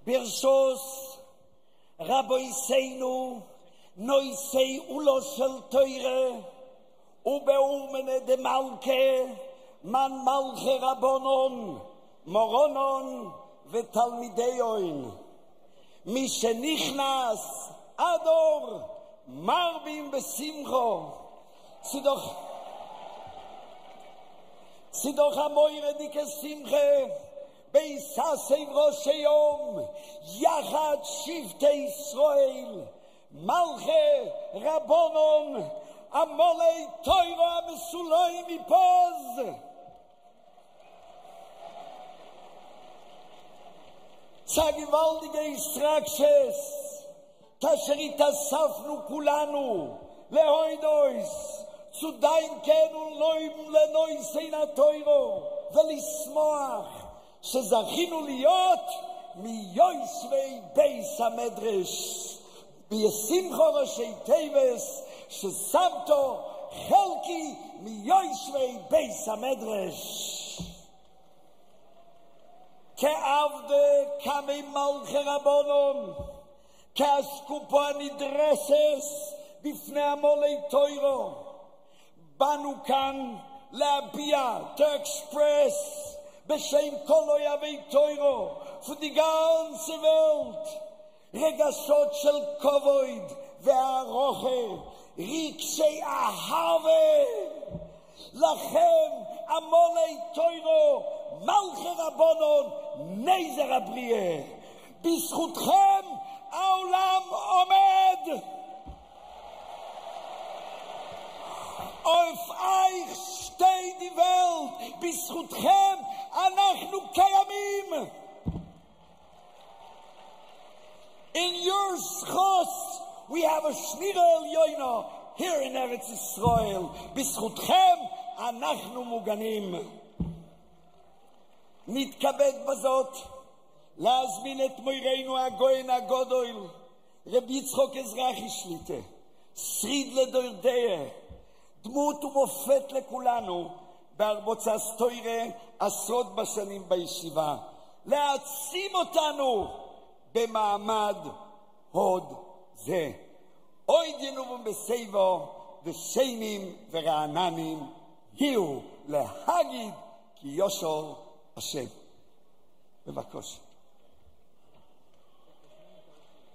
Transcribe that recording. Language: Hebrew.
ברשוס רבויסנו נויסי אולו של תוירה ובאומנה דמלכה מן מלכה רבונון מורונון ותלמידי אוין מי שנכנס אדור מרבים בשמחו צידוך המוירה דיקה שמחה ביססי ראש היום יחד שבטי ישראל מלכה רבונון המולי תוירו המסולוי מפוז צגוולדיגה ישרקשס כאשר התאספנו כולנו להוידויס צו דיינקן ולנויסי נתוירו ולשמוח שזכינו להיות מיושבי בייס המדרש בישמחו ראשי טייבס ששמתו חלקי מיושבי בייס המדרש כעבדה כמי מלכי רבונון כאסקופו הנדרסס בפני המולי תוירו באנו כאן להביע to express בשם כל אויבי תוירו für die ganze Welt רגשות של כבוד והערכה רגשי אהבה לכם המולי תוירו מלכי רבונון נזר הבריאה בזכותכם העולם עומד auf euch steht die Welt בזכותכם אנחנו קיימים in your schos we have a shnirel yoino here in Eretz Israel בזכותכם אנחנו מוגנים נתכבד בזאת להזמין את מוירנו הגויין הגודל רבי יצחוק אזרחי שליטה שריד לדורדיה דמות ומופת לכולנו בהרבוצה סטוירה עשרות בשנים בישיבה להעצים אותנו במעמד הוד זה אוי דינובם בסייבו ושיינים ורעננים היו להגיד כי יושור השם בבקשה